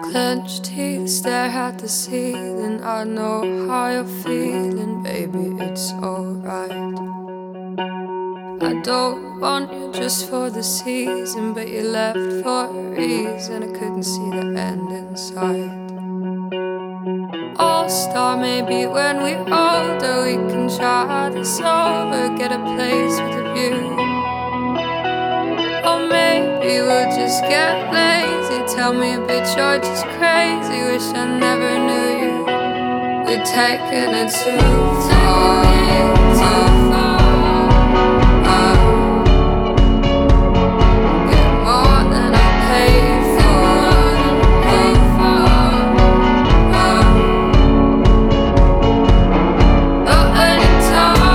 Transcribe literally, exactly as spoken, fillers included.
Clenched teeth, stare at the ceiling. I know how you're feeling, baby, it's alright. I don't want you just for the season, but you left for a reason. I couldn't see the end in sight. All-star, maybe when we're older we can try this over, get a place with a view. Or maybe we'll just get lazy. Tell me, bitch, you're just crazy. Wish I never knew you. We're taking it too far.